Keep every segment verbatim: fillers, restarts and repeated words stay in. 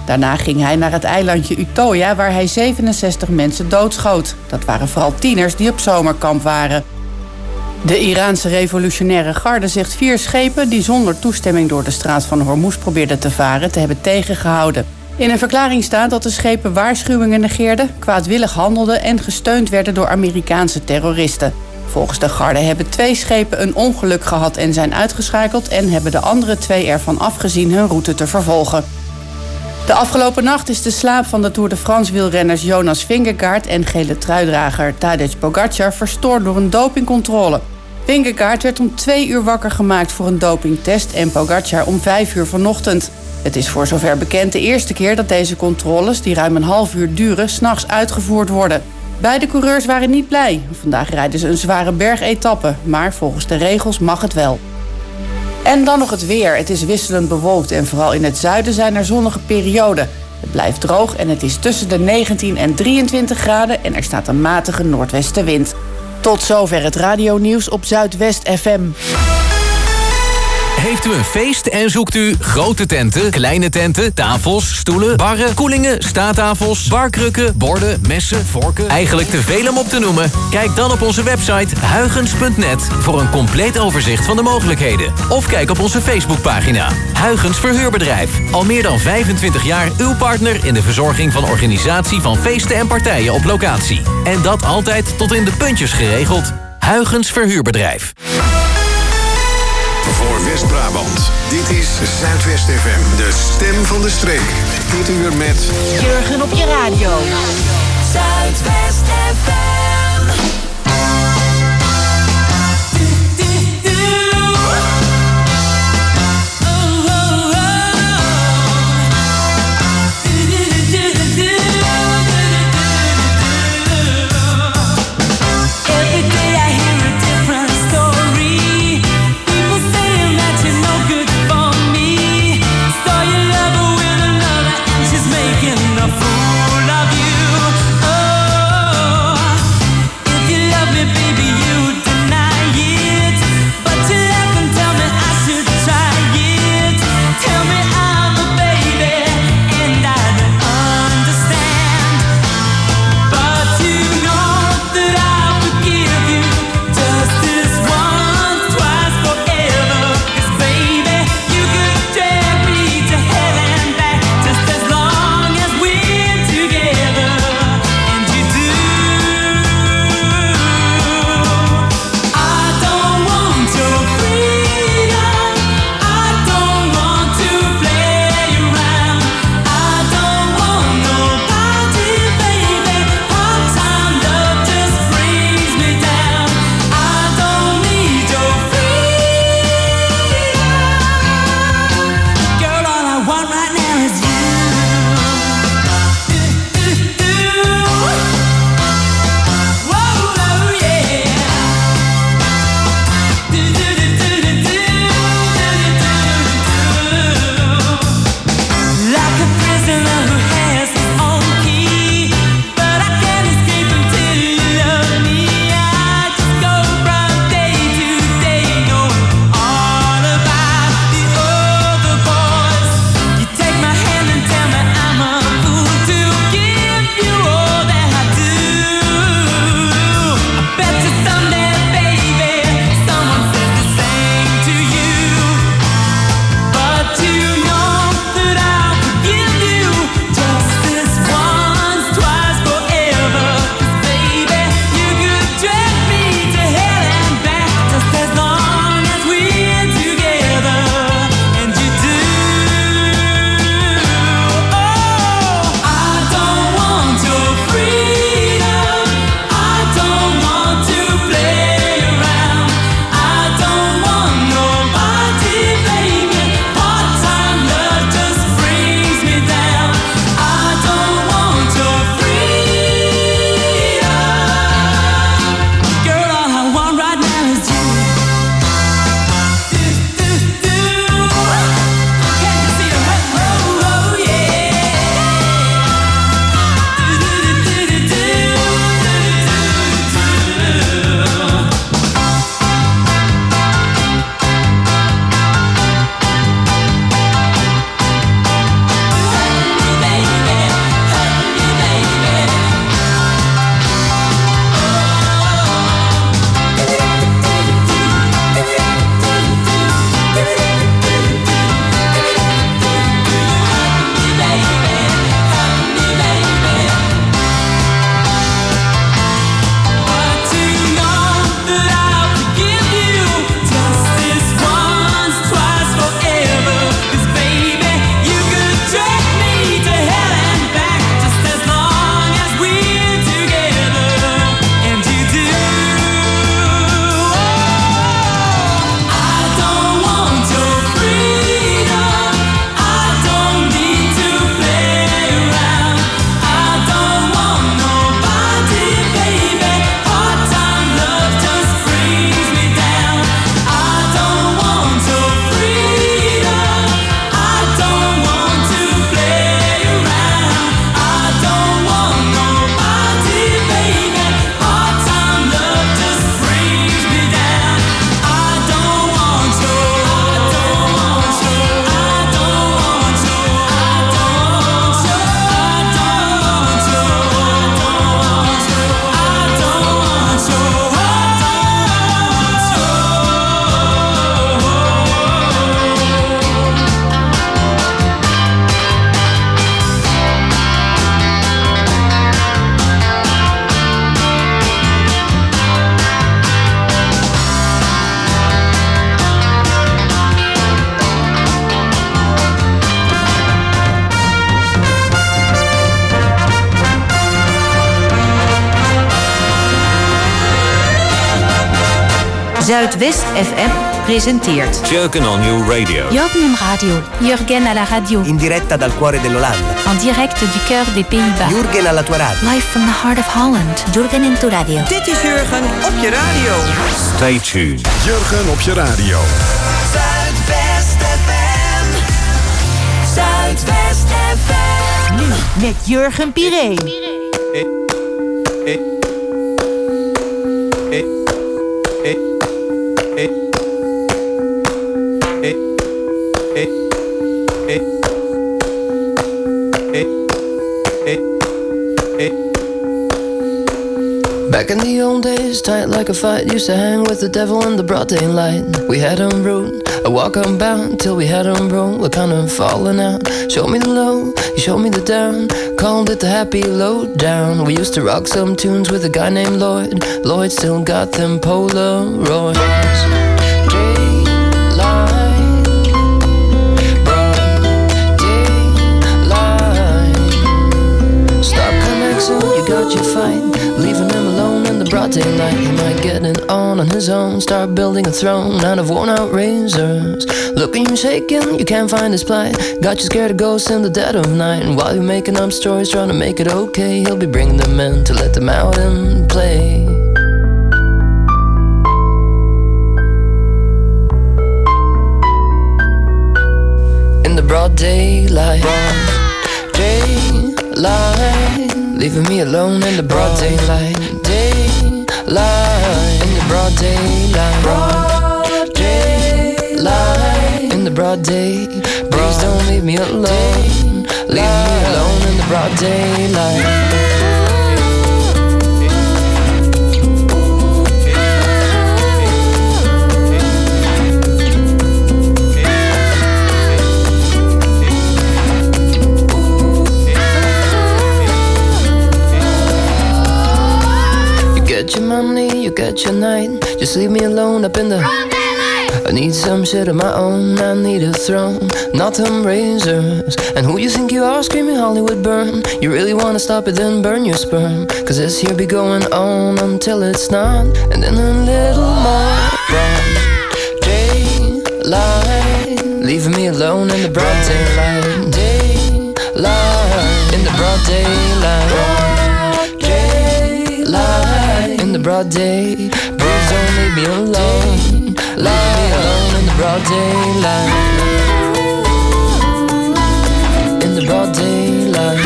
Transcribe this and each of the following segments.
Daarna ging hij naar het eilandje Utøya, waar hij zevenenzestig mensen doodschoot. Dat waren vooral tieners die op zomerkamp waren. De Iraanse revolutionaire garde zegt vier schepen die zonder toestemming door de straat van Hormuz probeerden te varen te hebben tegengehouden. In een verklaring staat dat de schepen waarschuwingen negeerden, kwaadwillig handelden en gesteund werden door Amerikaanse terroristen. Volgens de garde hebben twee schepen een ongeluk gehad en zijn uitgeschakeld en hebben de andere twee ervan afgezien hun route te vervolgen. De afgelopen nacht is de slaap van de Tour de France wielrenners Jonas Vingegaard en gele truidrager Tadej Pogacar verstoord door een dopingcontrole. Vingegaard werd om twee uur wakker gemaakt voor een dopingtest en Pogacar om vijf uur vanochtend. Het is voor zover bekend de eerste keer dat deze controles, die ruim een half uur duren, 's nachts uitgevoerd worden. Beide coureurs waren niet blij. Vandaag rijden ze een zware bergetappe, maar volgens de regels mag het wel. En dan nog het weer. Het is wisselend bewolkt en vooral in het zuiden zijn er zonnige perioden. Het blijft droog en het is tussen de negentien en drieëntwintig graden en er staat een matige noordwestenwind. Tot zover het radionieuws op Zuidwest F M. Heeft u een feest en zoekt u grote tenten, kleine tenten, tafels, stoelen, barren, koelingen, staattafels, barkrukken, borden, messen, vorken? Eigenlijk te veel om op te noemen? Kijk dan op onze website huygens punt net voor een compleet overzicht van de mogelijkheden. Of kijk op onze Facebookpagina. Huygens Verhuurbedrijf. Al meer dan vijfentwintig jaar uw partner in de verzorging van organisatie van feesten en partijen op locatie. En dat altijd tot in de puntjes geregeld. Huygens Verhuurbedrijf. Voor West-Brabant. Dit is Zuidwest F M, de stem van de streek. Dit uur met Jurgen op je radio. Zuidwest F M. If you Zuidwest F M presenteert Jurgen on your radio. Jurgen Radio. Jurgen à la radio. In diretta dal cuore dell'Olanda. En direct du cœur des Pays-Bas. Jurgen alla tua radio. Live from the heart of Holland. Jurgen in tu radio. Dit is Jurgen op je radio. Stay tuned. Jurgen op je radio. Zuidwest F M. Zuidwest F M. Nu met Jurgen Piree. Back in the old days, tight like a fight, used to hang with the devil in the broad daylight. We had him rude, I walk unbound till we had him broke. We're kind of falling out. Show me the low, you showed me the down. Called it the happy lowdown. We used to rock some tunes with a guy named Lloyd. Lloyd still got them Polaroids. You got your fight, leaving him alone in the broad daylight. He might get it on on his own, start building a throne out of worn out razors. Look at you shaking, you can't find his plight. Got you scared of ghosts in the dead of night. And while you're making up stories, trying to make it okay, he'll be bringing them in to let them out and play. In the broad daylight, broad daylight. Leaving me alone in the broad daylight. Daylight. In the broad daylight. Broad daylight. In the broad day. Please don't leave me alone. Leave me alone in the broad daylight. Get your money, you get your night. Just leave me alone up in the I need some shit of my own. I need a throne, not them razors. And who you think you are, screaming Hollywood burn? You really wanna stop it, then burn your sperm. Cause this here be going on until it's not. And then a little more broad daylight. Leaving me alone in the broad daylight. Daylight. In the broad daylight. In the broad day, please don't leave me alone. Leave me alone in the broad daylight. In the broad daylight.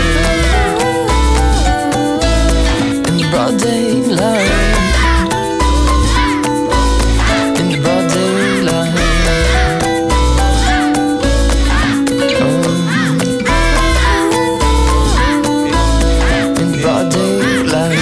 In the broad daylight. In the broad daylight. Oh. In the broad daylight.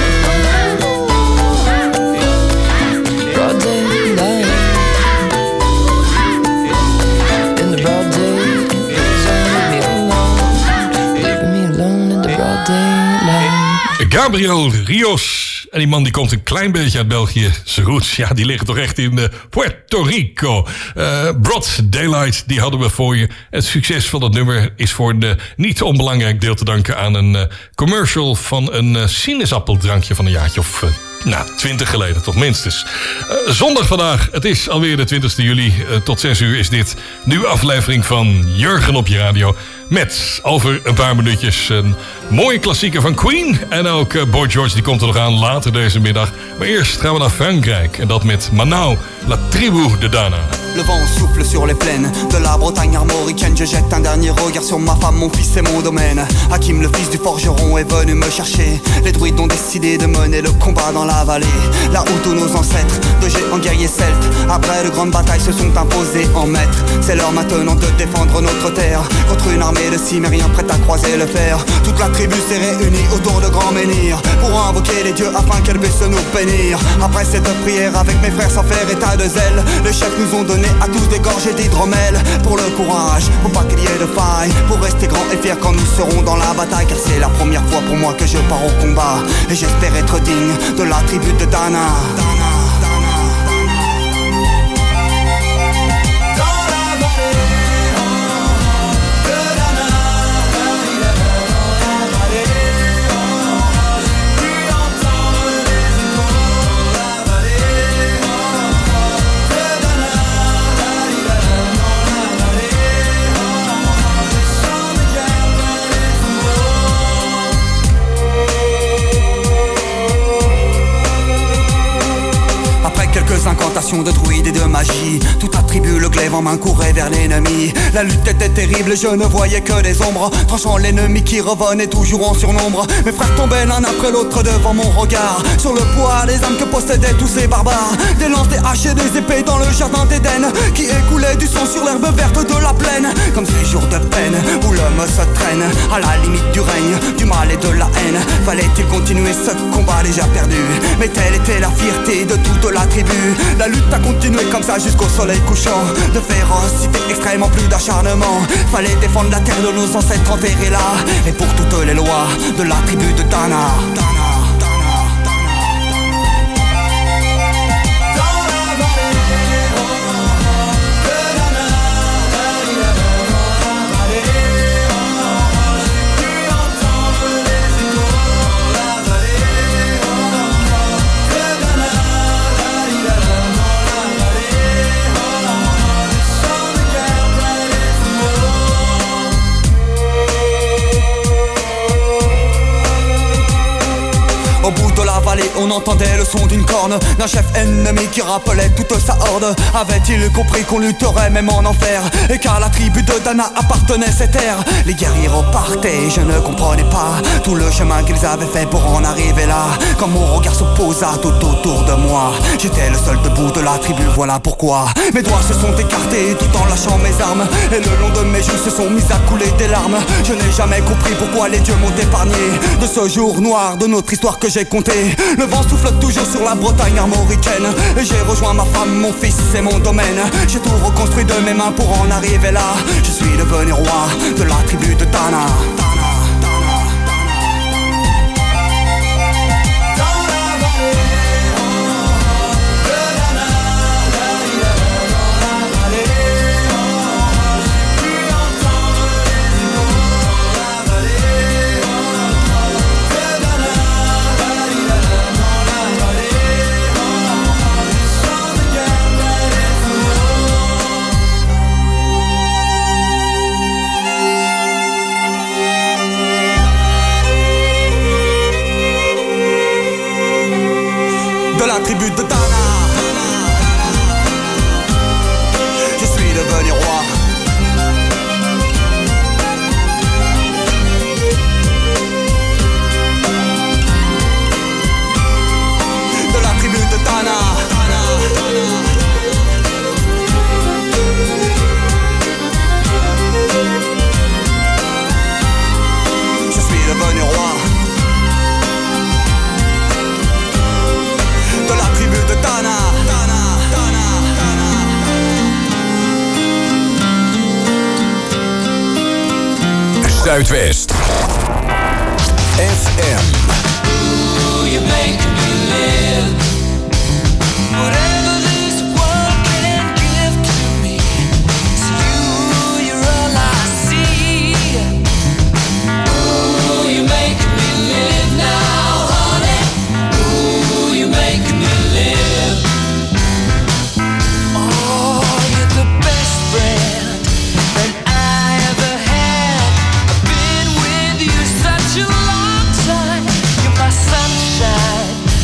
Gabriel Rios. En die man die komt een klein beetje uit België. Zijn roots, ja, die liggen toch echt in uh, Puerto Rico. Uh, Broad Daylight, die hadden we voor je. Het succes van dat nummer is voor een uh, niet onbelangrijk deel te danken aan een uh, commercial van een uh, sinaasappeldrankje van een jaartje of uh, nou, twintig geleden, toch minstens. Uh, zondag vandaag, het is alweer de twintigste juli. Uh, tot zes uur is dit nieuwe aflevering van Jurgen op je radio. Met over een paar minuutjes een mooie klassieker van Queen. En ook uh, Boy George, die komt er nog aan later deze middag. Maar eerst gaan we naar Frankrijk. En dat met Manao, La Tribu de Dana. Le vent souffle sur les plaines de la Bretagne armoricaine. Je jette un dernier regard sur ma femme, mon fils et mon domaine. Hakim, le fils du forgeron, est venu me chercher. Les druides ont décidé de mener le combat dans la vallée. Là où tous nos ancêtres, de géants guerriers celtes, après de grandes batailles se sont imposés en maîtres. C'est l'heure maintenant de défendre notre terre contre une armée de cimériens prêts à croiser le fer. Toute la tribu s'est réunie autour de grands menhirs pour invoquer les dieux afin qu'elle puisse nous bénir. Après cette prière avec mes frères sans faire état de zèle, les chefs nous ont donné à tous des gorgées d'hydromel. Pour le courage, pour pas qu'il y ait de faille, pour rester grand et fier quand nous serons dans la bataille. Car c'est la première fois pour moi que je pars au combat et j'espère être digne de la tribu de Dana. Dana. génération de druides et de magie. Tout attribue le glaive en main courait vers l'ennemi. La lutte était terrible et je ne voyais que des ombres, tranchant l'ennemi qui revenait toujours en surnombre. Mes frères tombaient l'un après l'autre devant mon regard, sur le poids des âmes que possédaient tous ces barbares. Des lances, des haches et des épées dans le jardin d'Éden, qui écoulait du sang sur l'herbe verte de la plaine. Comme ces jours de peine où l'homme se traîne à la limite du règne, du mal et de la haine. Fallait-il continuer ce combat déjà perdu? Mais telle était la fierté de toute la tribu. La lutte a continué comme ça jusqu'au soleil couchant. De férocité extrême en plus d'acharnement. Fallait défendre la terre de nos ancêtres enterrés là, et pour toutes les lois de la tribu de Dana. Au bout de la vallée, on entendait le son d'une corne, d'un chef ennemi qui rappelait toute sa horde. Avait-il compris qu'on lutterait même en enfer, et qu'à la tribu de Dana appartenait cette terre? Les guerriers repartaient, je ne comprenais pas tout le chemin qu'ils avaient fait pour en arriver là. Quand mon regard se posa tout autour de moi, j'étais le seul debout de la tribu, voilà pourquoi mes doigts se sont écartés tout en lâchant mes armes, et le long de mes joues se sont mis à couler des larmes. Je n'ai jamais compris pourquoi les dieux m'ont épargné de ce jour noir de notre histoire que j'ai compté. Le vent souffle toujours sur la Bretagne armoricaine, et j'ai rejoint ma femme, mon fils et mon domaine. J'ai tout reconstruit de mes mains pour en arriver là. Je suis devenu roi de la tribu de Dana. La tribu de Dana, je suis devenu roi. De la tribu de Dana. Je suis devenu roi. De la tribu de Dana, Dana, Dana, Dana. Zuidwest F M. Ooh, you make me live. Whatever this world can give to me, it's you, you're all I see. Ooh, you make me live now, honey. Ooh, you make me live. Oh, you're the best friend that I ever had. I've been with you such a long time. You're my sunshine.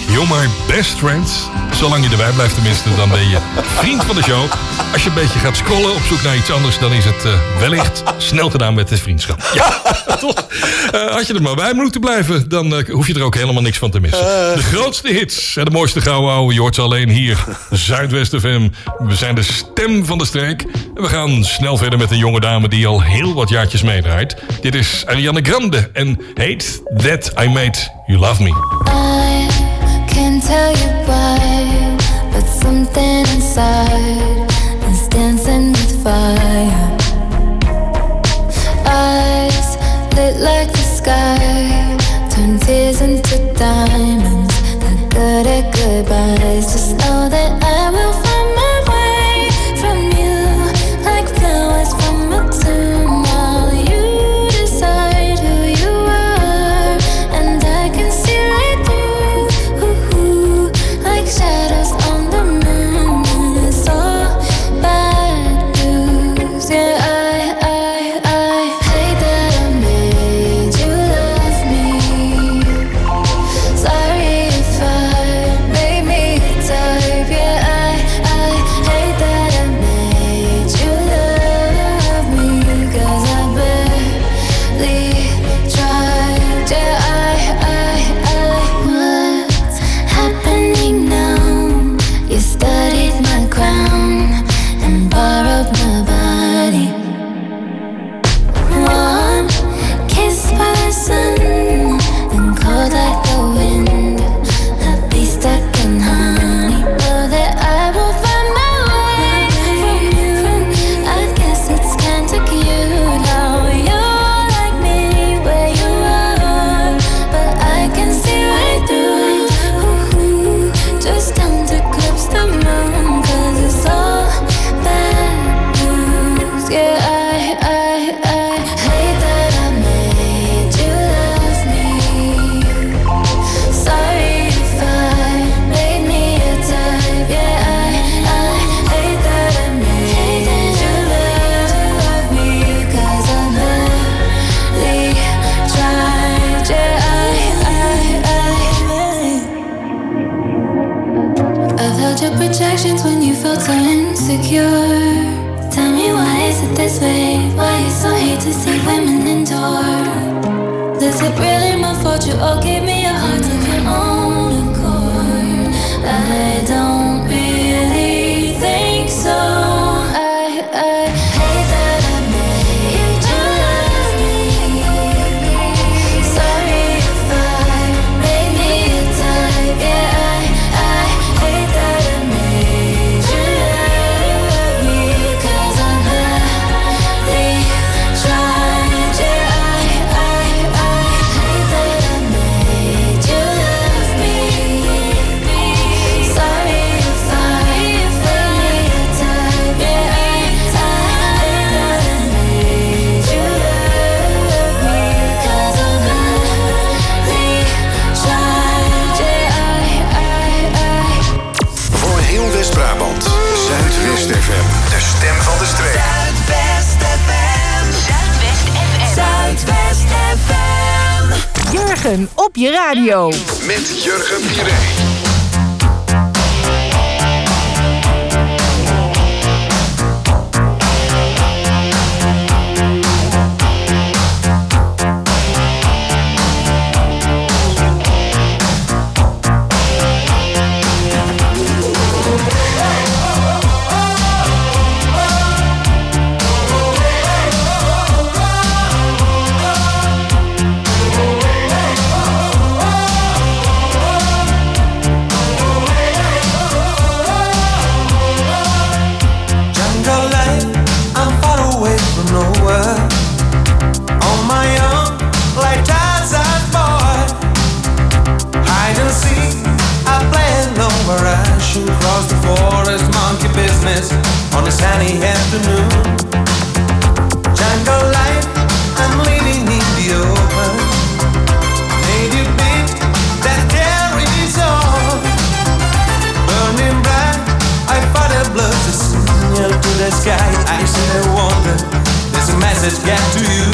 You're my best friend. Zolang je erbij blijft tenminste, dan ben je vriend van de show. Als je een beetje gaat scrollen op zoek naar iets anders, dan is het uh, wellicht snel gedaan met de vriendschap. Ja, toch? Uh, als je er maar bij moet blijven, dan uh, hoef je er ook helemaal niks van te missen. De grootste hits en de mooiste gouden ouwe, je hoort ze alleen hier. Zuidwest F M. We zijn de stem van de streek. En we gaan snel verder met een jonge dame die al heel wat jaartjes meedraait. Dit is Ariana Grande en Hate That I Made You Love Me. I can't tell you why, but something inside is dancing with fire. Eyes lit like the sky, turn tears into diamonds. The good at goodbyes. Just know that I will find my way from you, like flowers from a tomb. While you decide who you are, and I can see right through, ooh, ooh, like shadows on the moon. And it's all bad news. Yeah, I, I, I hate that I made you love me. Sorry if I made me a type. Yeah, I, I hate that I made you love me. 'Cause I barely tried. Yeah, I, I, I what's happening now? You studied my crown and borrowed my body. One kiss by the sun and cold like the wind. I'll be stuck in honey. Know that I will find my way from you. I guess it's kinda cute how you're like me where you are, but I can see right through. Ooh, just don't eclipse the moon, 'cause it's all bad news. Yeah, I, I, I hate that I made you love me. Sorry if I made me a type. Yeah, I, I hate that I made you love me. 'Cause I barely tried. Yeah, I, I, I I've held your projections when you felt so insecure. Tell me, why is it this way? Why you so hate to see women endure? Is it really my fault you all gave me a heart of your own accord? I don't really think so. I, I hate that I made you love me. Sorry if I made me a type. Yeah, I, I hate that I made you love me. 'Cause I barely tried. Yeah, I, I, I hate that I made you love me. Sorry if I made me a type. Yeah, I, I hate that I made you love me. 'Cause I barely tried. Yeah, I, I, I Voor heel West-Brabant, Zuidwest F M, de stem van de streek. Zuidwest F M. Zuidwest F M. Zuidwest F M. Jurgen op je radio. Met Jurgen Piré. On a sunny afternoon, jungle life, I'm living in the open. Native beat that carries on, burning bright. I fought a blood to signal to the sky. I said I wonder, there's a message get to you.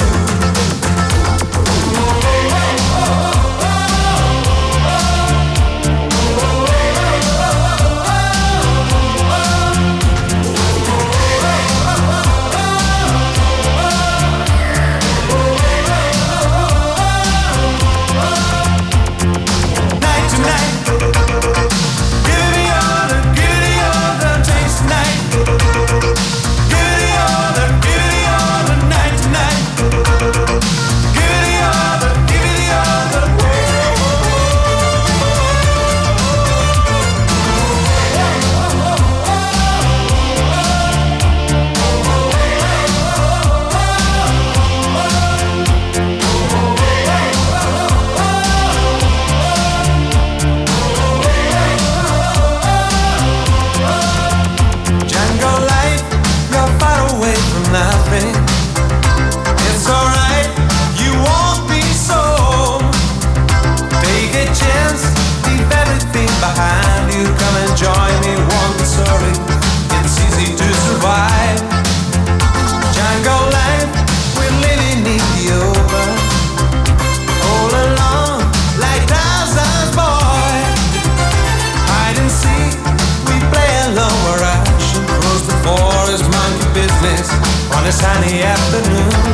join me once, sorry, it's easy to survive. Jungle life, we're living in the open, all alone like Tarzan's boy. Hide and seek, we play alone where action cross the forest, monkey business on a sunny afternoon.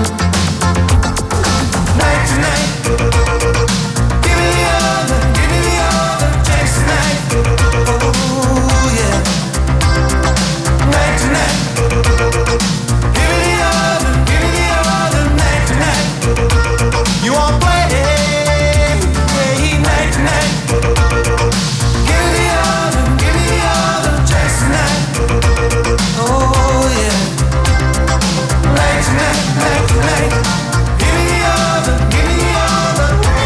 Night to night, give me the other, give me the other chance tonight. Oh yeah. Night to night, give me the other, give me the other night to night. You won't play, play night to night. Give me the other, give me the other chance tonight. Oh yeah. Night to night, night to night. Give me the other, give me the other.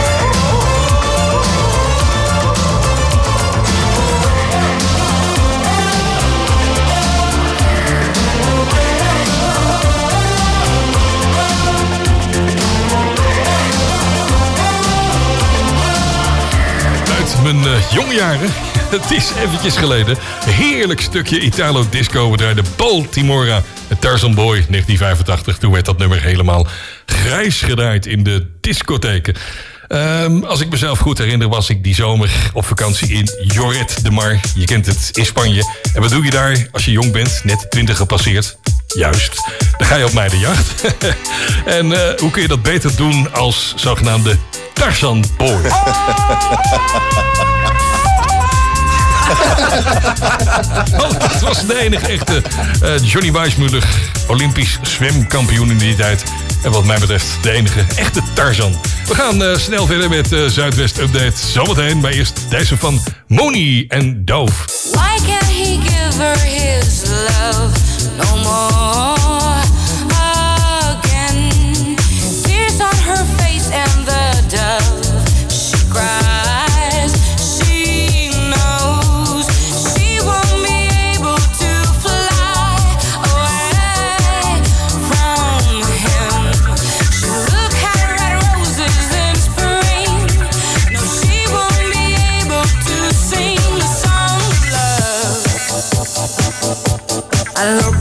Uit mijn uh, jonge jaren, het is eventjes geleden, een heerlijk stukje Italo-disco. We draaiden Baltimora, het Tarzan Boy, negentien vijfentachtig. Toen werd dat nummer helemaal grijs gedraaid in de discotheken. Um, als ik mezelf goed herinner, was ik die zomer op vakantie in Lloret de Mar. Je kent het, in Spanje. En wat doe je daar als je jong bent, net twintig gepasseerd? Juist, dan ga je op meidenjacht. En uh, hoe kun je dat beter doen als zogenaamde Tarzan Boy? Oh, dat was de enige echte uh, Johnny Weissmuller, Olympisch zwemkampioen in die tijd. En wat mij betreft de enige echte Tarzan. We gaan uh, snel verder met uh, Zuidwest Update. Zometeen, maar eerst deze van Moni en Dove. Why can't he give her his love no more again? Tears on her face and the dove she cries. She knows she won't be able to fly away from him. She look at red roses in spring. No, she won't be able to sing the song of love. I look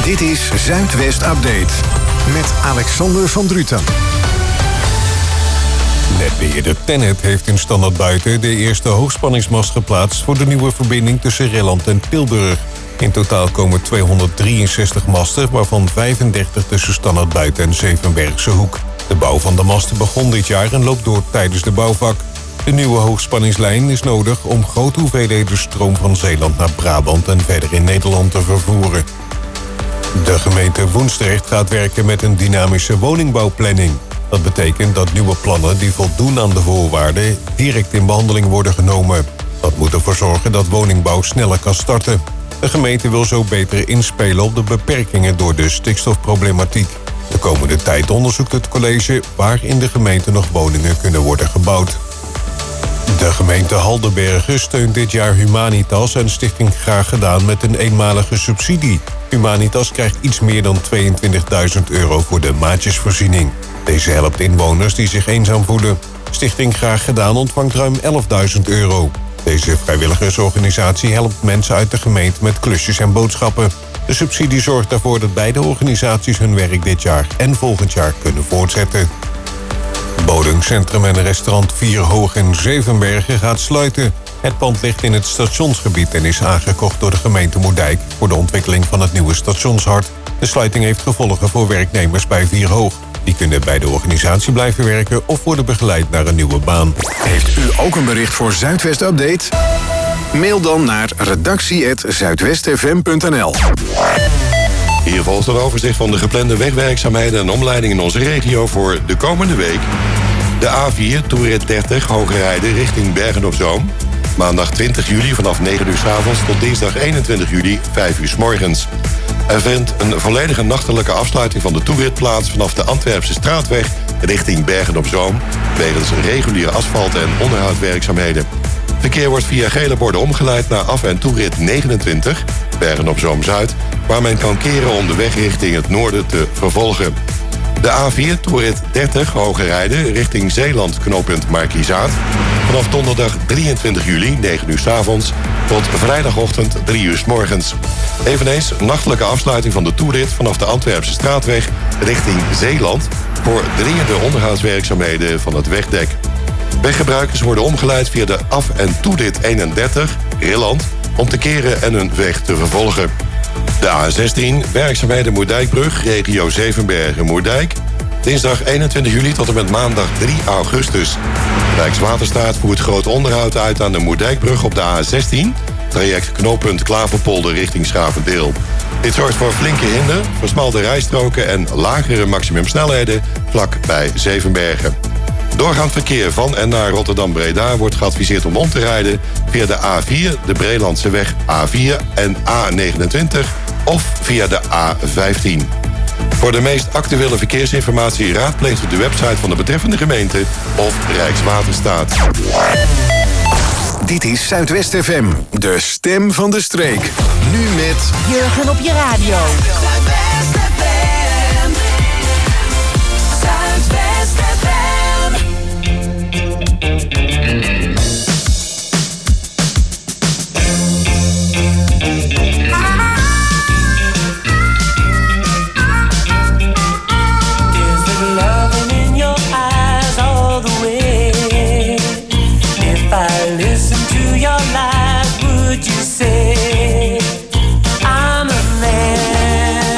Dit is Zuidwest Update met Alexander van Druten. Netbeheerder TenneT heeft in Standaard Buiten de eerste hoogspanningsmast geplaatst voor de nieuwe verbinding tussen Rilland en Tilburg. In totaal komen tweehonderddrieënzestig masten, waarvan vijfendertig tussen Standaard Buiten en Zevenbergse Hoek. De bouw van de masten begon dit jaar en loopt door tijdens de bouwvak. De nieuwe hoogspanningslijn is nodig om grote hoeveelheden stroom van Zeeland naar Brabant en verder in Nederland te vervoeren. De gemeente Woensdrecht gaat werken met een dynamische woningbouwplanning. Dat betekent dat nieuwe plannen die voldoen aan de voorwaarden direct in behandeling worden genomen. Dat moet ervoor zorgen dat woningbouw sneller kan starten. De gemeente wil zo beter inspelen op de beperkingen door de stikstofproblematiek. De komende tijd onderzoekt het college waar in de gemeente nog woningen kunnen worden gebouwd. De gemeente Haldenbergen steunt dit jaar Humanitas en Stichting Graag Gedaan met een eenmalige subsidie. Humanitas krijgt iets meer dan tweeëntwintigduizend euro voor de maatjesvoorziening. Deze helpt inwoners die zich eenzaam voelen. Stichting Graag Gedaan ontvangt ruim elfduizend euro. Deze vrijwilligersorganisatie helpt mensen uit de gemeente met klusjes en boodschappen. De subsidie zorgt ervoor dat beide organisaties hun werk dit jaar en volgend jaar kunnen voortzetten. Bodingcentrum en restaurant Vier Hoog in Zevenbergen gaat sluiten. Het pand ligt in het stationsgebied en is aangekocht door de gemeente Moerdijk voor de ontwikkeling van het nieuwe stationshart. De sluiting heeft gevolgen voor werknemers bij Vier Hoog. Die kunnen bij de organisatie blijven werken of worden begeleid naar een nieuwe baan. Heeft u ook een bericht voor Zuidwest Update? Mail dan naar redactie apenstaartje zuidwest f m punt n l. Hier volgt een overzicht van de geplande wegwerkzaamheden en omleidingen in onze regio voor de komende week. De A vier, toerit dertig, hoger rijden richting Bergen op Zoom. Maandag twintig juli vanaf negen uur 's avonds tot dinsdag eenentwintig juli, vijf uur 's morgens. Er vindt een volledige nachtelijke afsluiting van de toerit plaats vanaf de Antwerpse straatweg richting Bergen op Zoom, wegens reguliere asfalt- en onderhoudswerkzaamheden. Verkeer wordt via gele borden omgeleid naar af- en toerit negenentwintig, Bergen op Zoom Zuid, waar men kan keren om de weg richting het noorden te vervolgen. De A vier, toerit dertig, hoger rijden richting Zeeland, knooppunt Markiezaat. Vanaf donderdag drieëntwintig juli, negen uur 's avonds, tot vrijdagochtend drie uur 's morgens. Eveneens nachtelijke afsluiting van de toerit vanaf de Antwerpse straatweg richting Zeeland voor dringende onderhoudswerkzaamheden van het wegdek. Weggebruikers worden omgeleid via de af- en toerit eenendertig, Rilland, om te keren en hun weg te vervolgen. De A zestien, werkzaamheden Moerdijkbrug, regio Zevenbergen-Moerdijk. Dinsdag eenentwintig juli tot en met maandag drie augustus. Rijkswaterstaat voert groot onderhoud uit aan de Moerdijkbrug op de A zestien... traject knooppunt Klaverpolder richting Schavendeel. Dit zorgt voor flinke hinder, versmalde rijstroken en lagere maximumsnelheden vlak bij Zevenbergen. Doorgaand verkeer van en naar Rotterdam-Breda wordt geadviseerd om om te rijden via de A vier, de Breelandse weg A vier en A negenentwintig of via de A vijftien. Voor de meest actuele verkeersinformatie raadpleegt u de website van de betreffende gemeente of Rijkswaterstaat. Dit is Zuidwest F M, de stem van de streek. Nu met Jurgen op je radio. Zuidwest F M. Zuidwest F M. Would you say I'm a man?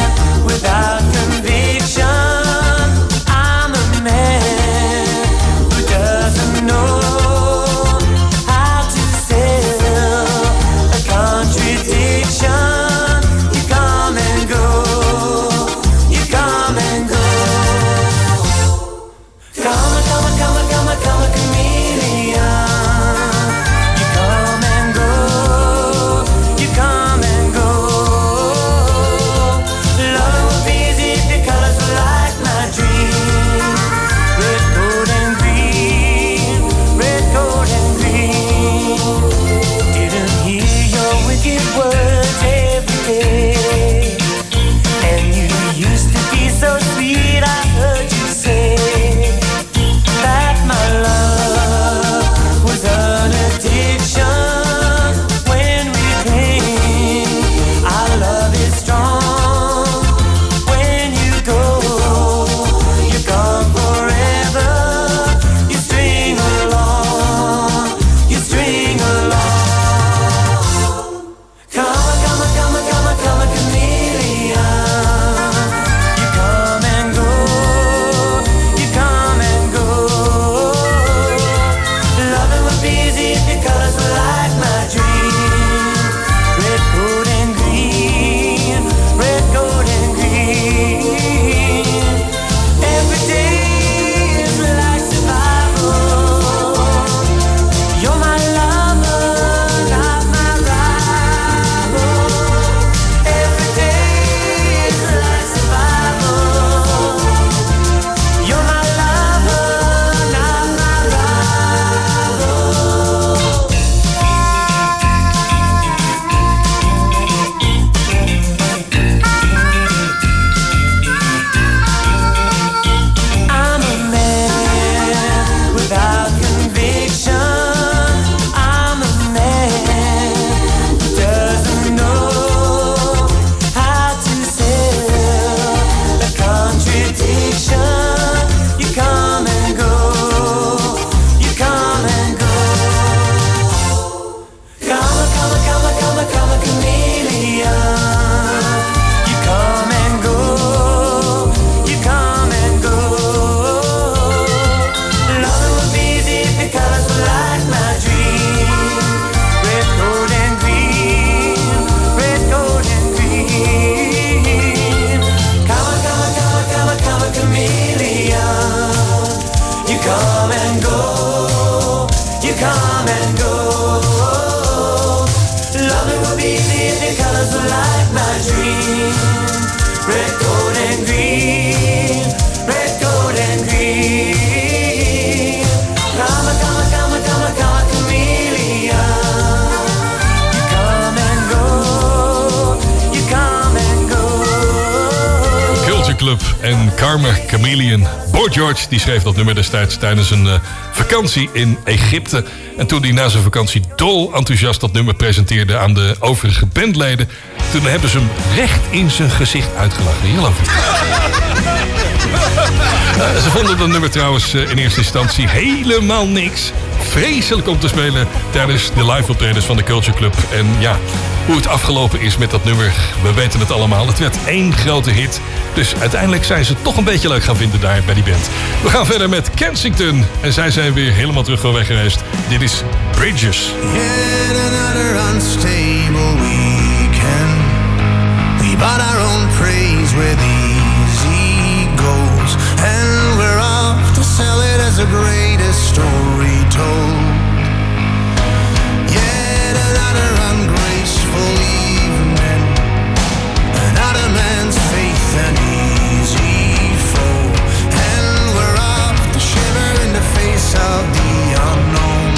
come and go, you come and go. Loving will be the the colors of like my dream. Red, gold, and green. Red, gold, and green. Come, come, come, come, come, chameleon. You come and go, you come and go. Culture Club en Karma Chameleon. Boy George die schreef dat nummer destijds tijdens een uh, vakantie in Egypte. En toen hij na zijn vakantie dol enthousiast dat nummer presenteerde aan de overige bandleden, toen hebben ze hem recht in zijn gezicht uitgelachen. Heel over. Uh, ze vonden dat nummer trouwens uh, in eerste instantie helemaal niks. Vreselijk om te spelen tijdens de live optredens van de Culture Club. En ja, hoe het afgelopen is met dat nummer, we weten het allemaal. Het werd één grote hit. Dus uiteindelijk zijn ze toch een beetje leuk gaan vinden daar bij die band. We gaan verder met Kensington. En zij zijn weer helemaal terug van weg geweest. Dit is Bridges. Yet another unstable weekend. We bought our own praise where the easy goes. And we're off to sell it as the greatest story told. Yet another ungraceful evening. Another man's faith and easy foe. And we're off to shiver in the face of the unknown.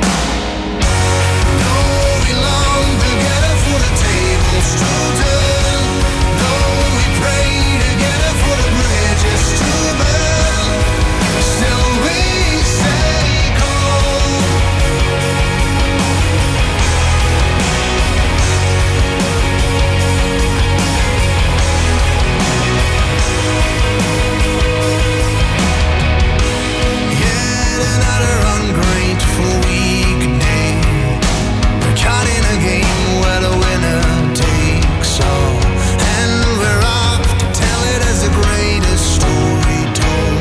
Though we long together for the tables to turn, though we pray together for the bridges to burn, still we stay cold. Yet another ungrateful weekday. We're caught in a game where the winner takes all. And we're off to tell it as the greatest story told.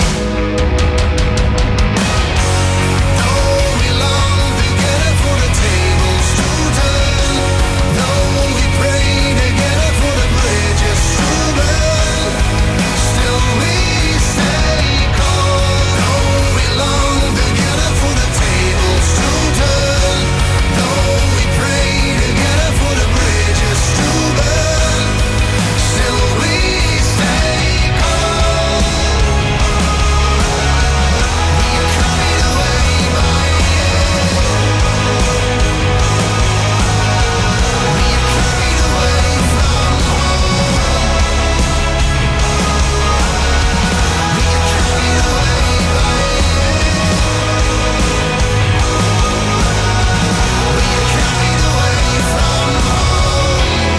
Though we long together for the tables to turn, though we pray together for the bridges to burn, still we stay cold. Though we long together for the tables to turn, though we pray together for the bridges to burn, still we stay cold. We are carried away by it. We are carried away from home. We are carried away by it. We are carried away from home.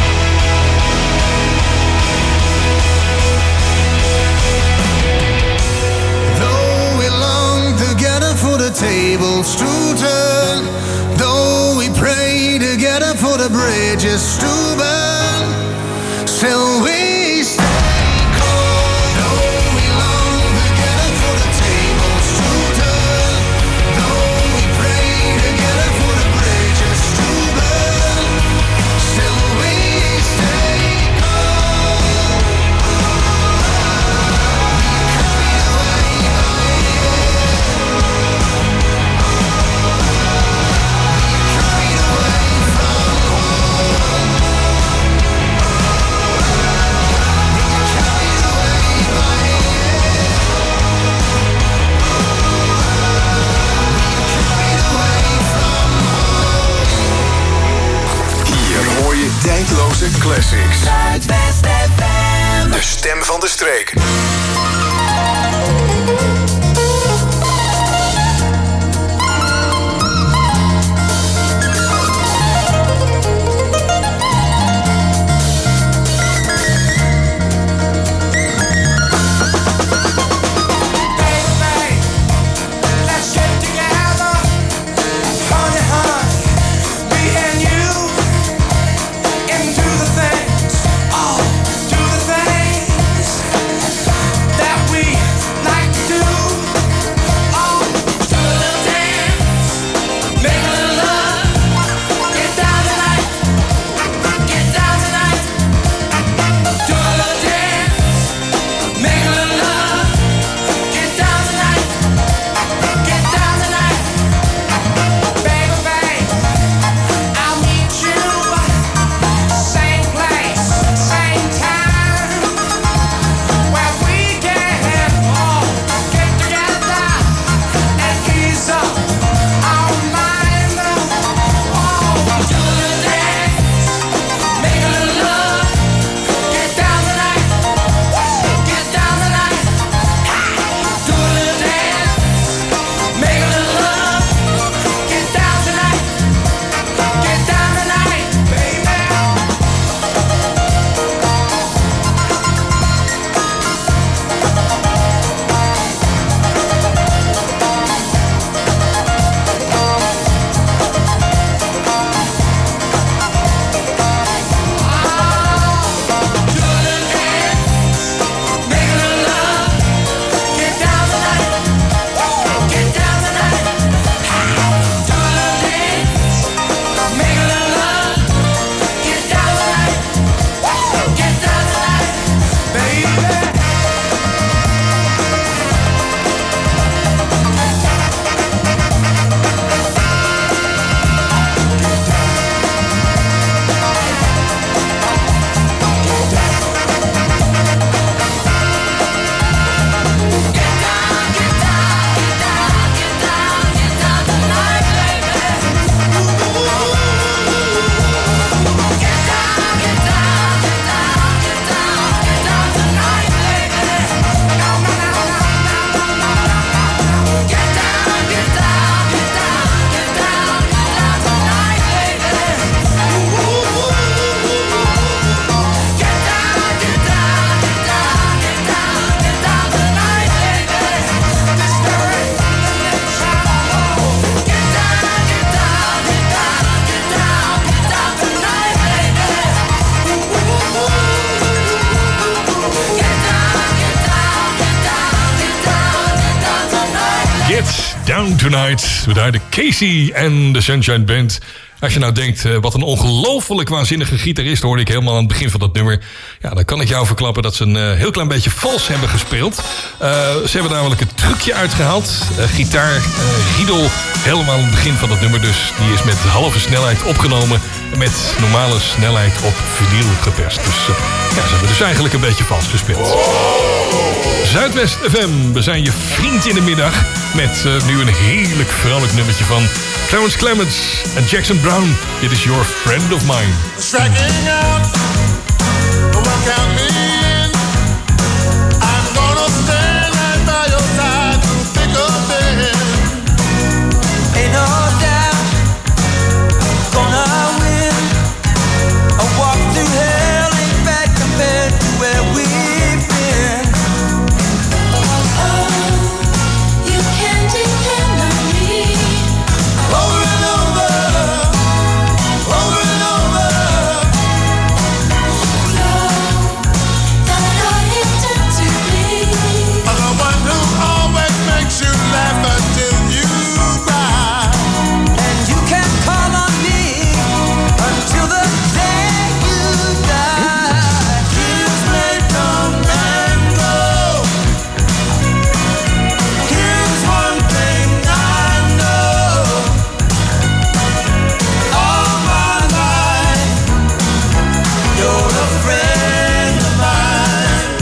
Though we long together for the tables to turn, though we pray together for the bridges to burn, still we stay cold. Though we long together for the tables to turn, though we pray together for the bridges to burn, still we stay cold. We are carried away by it. We are carried away from home. We are carried away by it. We are carried away from home. Hier hoor je tijdloze classics. Zuidwest F M. De stem van de streek. Let's get together, honey, honey, me and you, and do the things, oh, do the things Get Down Tonight. Met de Casey en de Sunshine Band. Als je nou denkt, uh, wat een ongelooflijk waanzinnige gitarist hoorde ik helemaal aan het begin van dat nummer. Ja, dan kan ik jou verklappen dat ze een uh, heel klein beetje vals hebben gespeeld. Uh, ze hebben namelijk het trucje uitgehaald. Uh, gitaar, uh, riedel, helemaal aan het begin van dat nummer. Dus die is met halve snelheid opgenomen. Met normale snelheid op vinyl geperst. Dus uh, ja, ze hebben dus eigenlijk een beetje vals gespeeld. Zuidwest F M, we zijn je vriend in de middag. Met uh, nu een heerlijk vrolijk nummertje van Clarence Clemens en Jackson Brown. Dit is Your Friend of Mine. Striking out, don't count me in. I'm gonna stand right by your side through thick or thin. Ain't no doubt, gonna win. A walk through hell ain't bad compared to where we've been. Oh, you can depend on me. Over and over, over and over. That I intend to be. I'm the one who always makes you laugh until you cry. And you can call on me until the day you die. Years may come and go. Here's one thing I know. All my life, You're a friend of mine.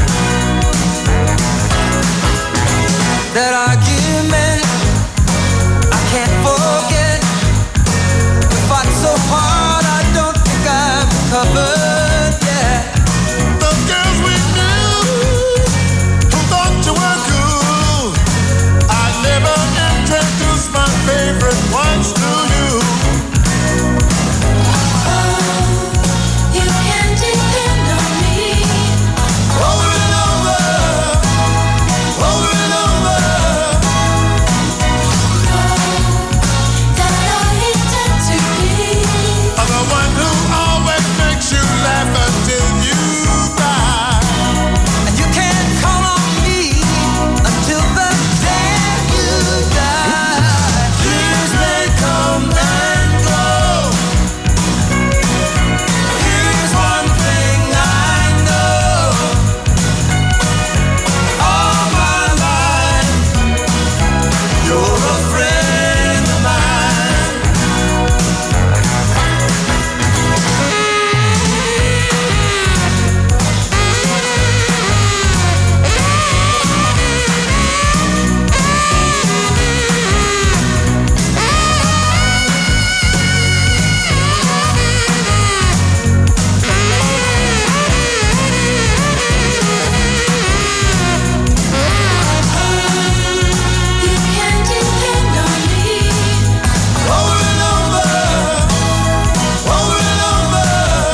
That argument I can't forget. We fought so hard I don't think I've recovered yet. the girls we knew who thought you were cool. I never introduced my favorite ones to you. Oh, you can depend on me. Over and over, over and over. That I intend to be. I'm the one who always makes you laugh until you cry. And you can't call on me until the day you die. Years may come and go. Here's one thing I know. All my life, You're a friend of mine. You can depend on me. over and over, over and over.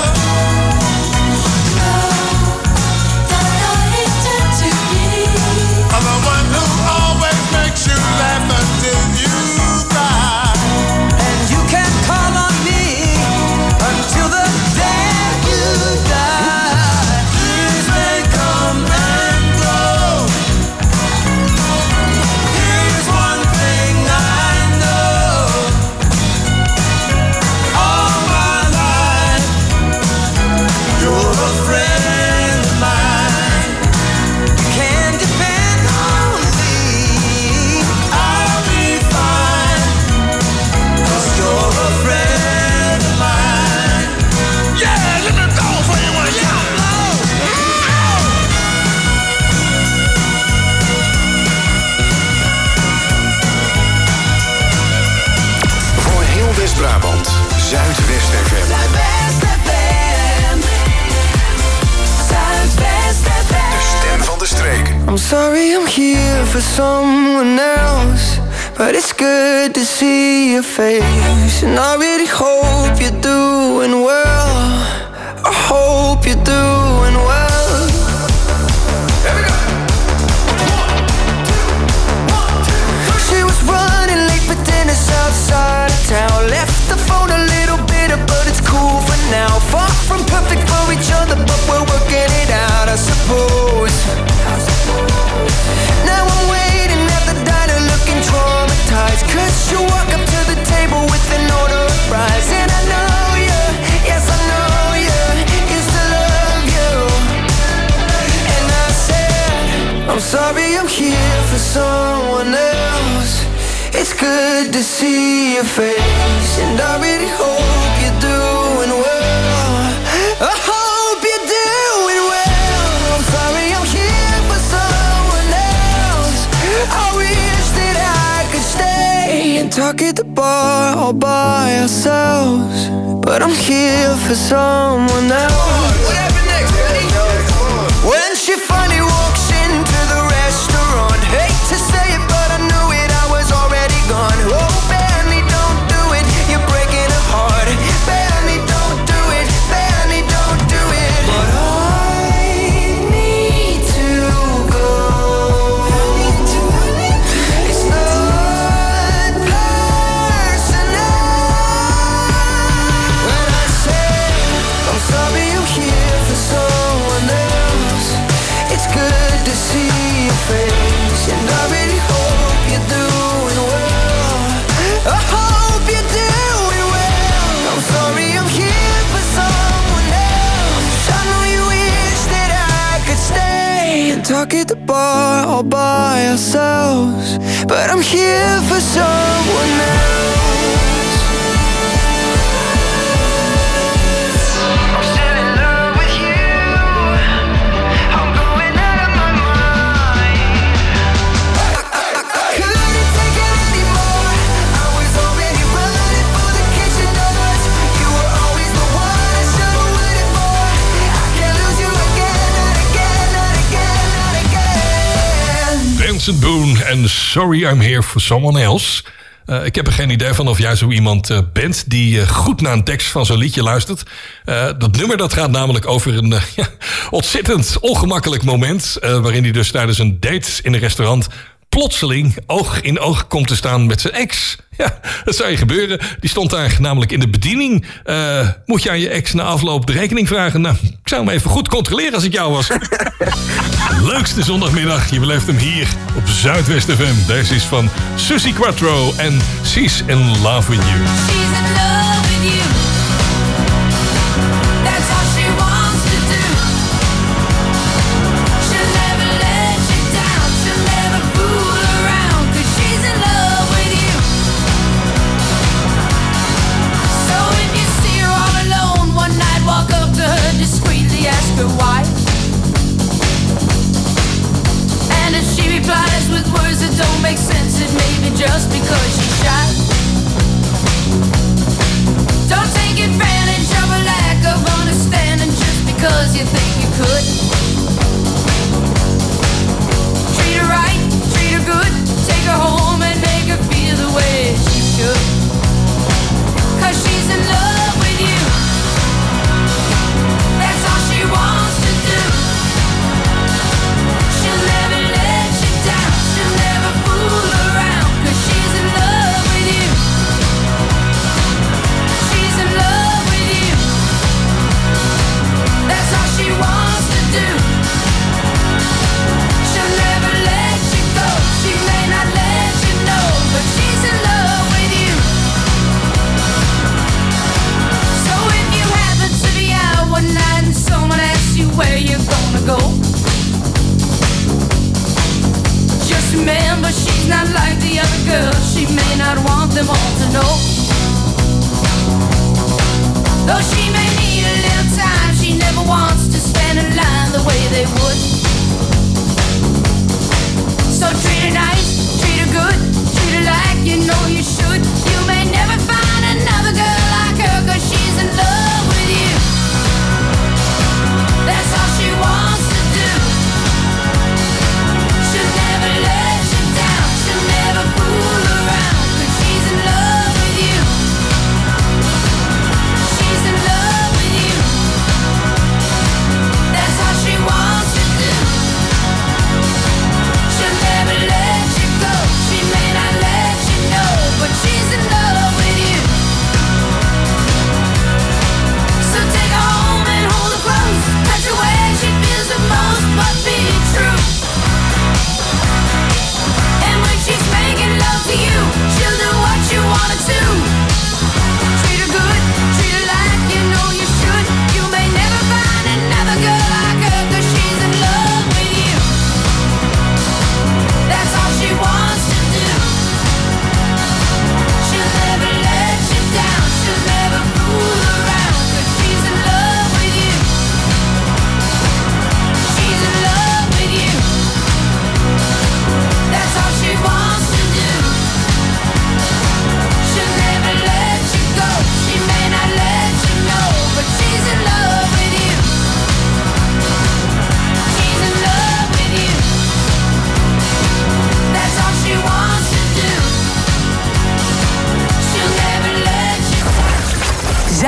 That I intend to be. I'm the one who always makes you laugh until you cry. And you can't call on me until the day you die. Years may come and go. Here's one thing I know. All my life, You're a friend of mine. You can depend on me. I'll be fine. 'Cause you're a friend of mine. Yeah, let me go for you one time. Voor heel West-Brabant, Zuidwest F M. Zuidwest F M. Zuidwest F M. De stem van de streek. I'm sorry I'm here for someone else, but it's good to see your face. And I really hope you're doing well. I hope you're doing well. She was running late for dinner outside of town. Left the phone a little bitter, but it's cool for now. Far from perfect for each other, but we're working it out, I suppose. Now I'm waiting at the diner looking tall. It's good to see your face, and I really hope you're doing well. I hope you're doing well. I'm sorry I'm here for someone else. I wish that I could stay and talk at the bar all by ourselves, but I'm here for someone else. What happened next, buddy? When she finally walks into the restaurant, hate to say it, but I knew it, I was already gone. Oh, Benny, don't do it, you're breaking her heart. Benny, don't do it, Benny, don't do it. But I need to go. It's not personal. When I say I'm sorry I'm here for someone else, it's good to see your face, and I really hope you're doing well. I hope you're doing well. I'm sorry I'm here for someone else. I know you wish that I could stay and talk at the bar all by ourselves, but I'm here for someone else. I'm still in love with you. I'm going out of my mind. I couldn't take it anymore. I was already running for the kitchen doors. You were always the one I should've waited for. I can't lose you again, not again, not again, not again. Benson Boone en Sorry I'm Here for Someone Else. Uh, ik heb er geen idee van of jij zo iemand uh, bent die uh, goed naar een tekst van zo'n liedje luistert. Uh, dat nummer dat gaat namelijk over een uh, ja, ontzettend ongemakkelijk moment. Uh, waarin hij dus tijdens een date in een restaurant plotseling oog in oog komt te staan met zijn ex. Ja, dat zou je gebeuren. Die stond daar namelijk in de bediening. Uh, moet je aan je ex na afloop de rekening vragen? Nou, ik zou hem even goed controleren als ik jou was. Leukste zondagmiddag. Je beleeft hem hier op Zuidwest F M. Deze is van Suzy Quattro en She's in Love With You. She's in love with you. That's all she wants to do. She'll never let you down. She'll never fool around, 'cause she's in love with you. So if you see her all alone one night, walk up to her discreetly, ask her why. And if she replies with words that don't make sense, it may be just because she's shy. Don't take advantage of a lack of understanding just because you think you could. Treat her right, treat her good, take her home and make her feel the way she should. 'Cause she's in love with you. That's all she wants to do. She'll never let you down, she'll never fool around, 'cause she's in love with you. She's in love with you. That's all she wants to do. She'll never let you go, she may not let you know, but she's in love with you. So if you happen to be out one night and someone asks you where you're gonna go, just remember she's not like the other girls. She may not want them all to know. Though she may need a little time, she never wants to stand in line the way they would. So treat her nice, treat her good, treat her like you know you should. You may never find another girl like her, 'cause she's in love with you. That's all she wants to do. She'll never let you down, she'll never fool around, 'cause she's in love with you. She's in love with you. That's all she wants to do. She'll never let you go,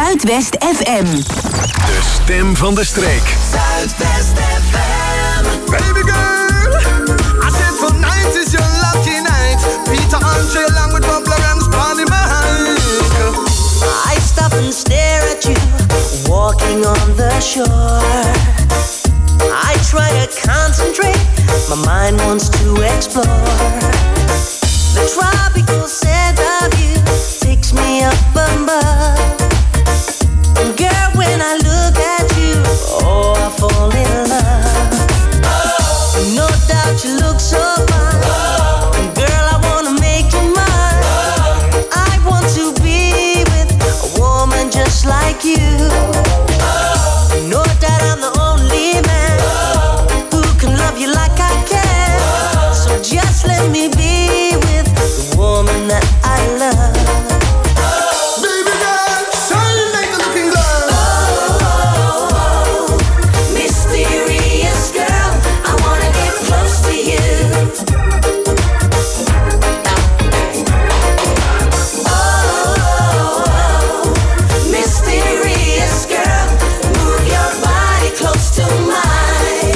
Zuidwest F M. De stem van de streek. Zuidwest F M. Baby girl, I said tonight is your lucky night. Peter Andre along with Bob Lawrence, Bonnie Mike. I stop and stare at you, walking on the shore. I try to concentrate, my mind wants to explore. The tropical scent of you takes me up above. And girl, when I look at you, oh, I fall in love. Oh. No doubt you look so fine. Oh. And girl, I wanna make you mine. Oh. I want to be with a woman just like you. Oh. No doubt I'm the only man oh. who can love you like I can. Oh. So just let me be with the woman that I love. Baby girl, shine like a looking glass. Oh, oh, oh, mysterious girl, I wanna get close to you. Oh, oh, oh, mysterious girl, move your body close to mine.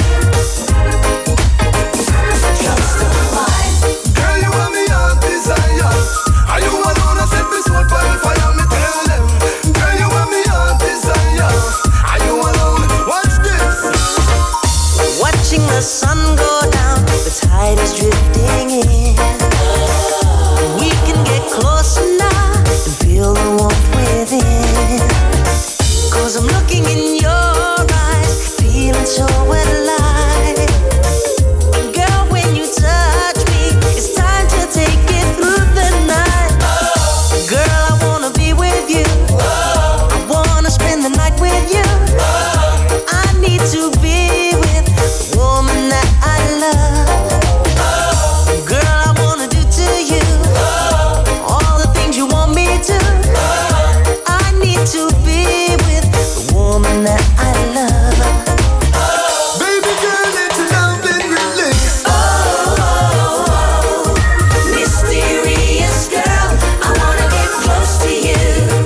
Close to mine. Girl, you want me your desire. Are you alone? I set me soul for fire. Me tell them. Girl, you want me your desire. Are you alone? Watch this. Watching the sun go down, the tide is drifting in. We can get closer now and feel the warmth within. Cause I'm looking in your eyes, feeling so alive. And girl, when you touch me, it's time to take it through the night. Girl, I wanna be with you. I wanna spend the night with you. I need to be with the woman that I love. Girl, I wanna do to you all the things you want me to. I need to be with the woman that I love. Baby girl, let your love and release. Oh, oh, oh, mysterious girl, I wanna get close to you.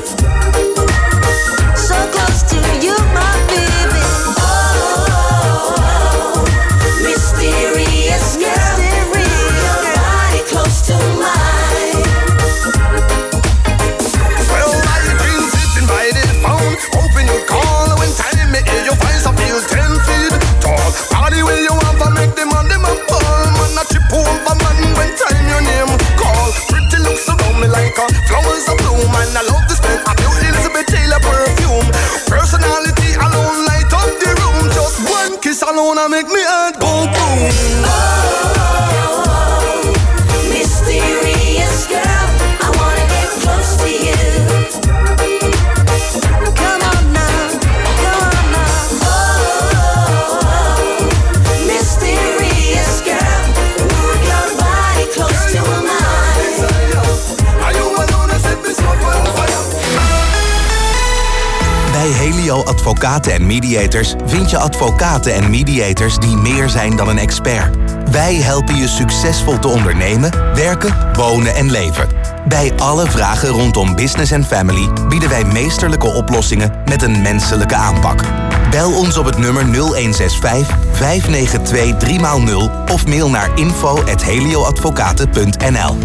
So close to you, my baby. Oh, oh, oh, mysterious girl, move your body close to mine. Well, I've been sitting by the phone, hoping you'd call when time me hear your voice. I feel ten feet tall. Body where you want to make them on them a ball. Man, I chip over man when time your name call. Pretty looks around me like a flowers a bloom. And I love the smell of your Elizabeth Taylor perfume. Personality alone light up the room. Just one kiss alone I make me heart go boom. Mysterious girl, I wanna get close to you. Come on now, come on now. Oh, oh, oh, mysterious girl, move your body close to mine. Are you alone? I set me soul for fire. Bij Helio Advocaten en Mediators vind je advocaten en mediators die meer zijn dan een expert. Wij helpen je succesvol te ondernemen, werken, wonen en leven. Bij alle vragen rondom business en family bieden wij meesterlijke oplossingen met een menselijke aanpak. Bel ons op het nummer nul een zes vijf, vijf negen twee, drie nul of mail naar info at helioadvocaten punt n l.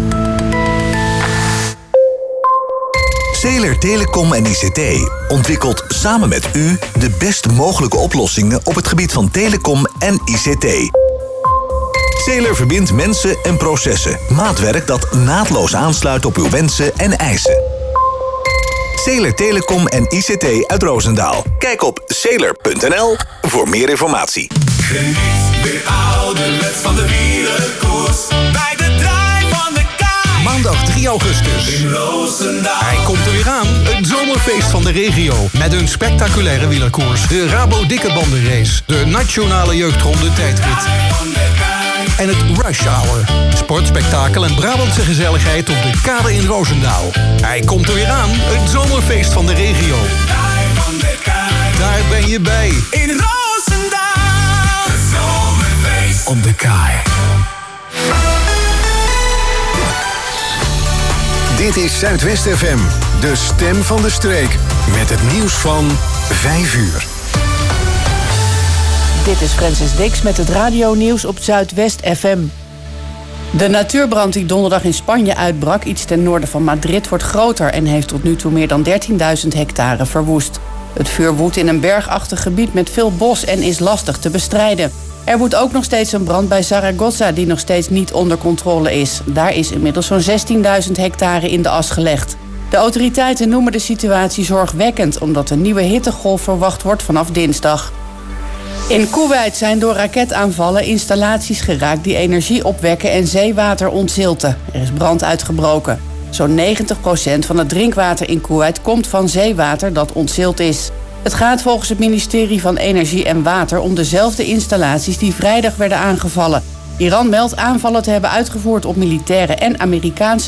Zeeler Telecom en I C T ontwikkelt samen met u de best mogelijke oplossingen op het gebied van telecom en I C T. Zeeler verbindt mensen en processen. Maatwerk dat naadloos aansluit op uw wensen en eisen. Zeeler Telecom en I C T uit Roosendaal. Kijk op zeeler punt n l voor meer informatie. Geniet weer ouderwets van de wielerkoers. Bij de draai van de kaai. Maandag drie augustus. In Roosendaal. Hij komt er weer aan. Het zomerfeest van de regio. Met een spectaculaire wielerkoers. De Rabo Dikkerbandenrace. De Nationale Jeugdronde tijdrit. En het Rush Hour. Sportspektakel en Brabantse gezelligheid op de kade in Roosendaal. Hij komt er weer aan. Het zomerfeest van de regio. Daar ben je bij. In Roosendaal. Het zomerfeest op de kaai. Dit is Zuidwest F M, de stem van de streek. met het nieuws van vijf uur. Dit is Francis Dix met het radionieuws op Zuidwest F M. De natuurbrand die donderdag in Spanje uitbrak, iets ten noorden van Madrid, wordt groter en heeft tot nu toe meer dan dertienduizend hectare verwoest. Het vuur woedt in een bergachtig gebied met veel bos en is lastig te bestrijden. Er woedt ook nog steeds een brand bij Zaragoza die nog steeds niet onder controle is. Daar is inmiddels zo'n zestienduizend hectare in de as gelegd. De autoriteiten noemen de situatie zorgwekkend, omdat een nieuwe hittegolf verwacht wordt vanaf dinsdag. In Koeweit zijn door raketaanvallen installaties geraakt die energie opwekken en zeewater ontzilten. Er is brand uitgebroken. Zo'n negentig procent van het drinkwater in Koeweit komt van zeewater dat ontzild is. Het gaat volgens het ministerie van Energie en Water om dezelfde installaties die vrijdag werden aangevallen. Iran meldt aanvallen te hebben uitgevoerd op militaire en Amerikaanse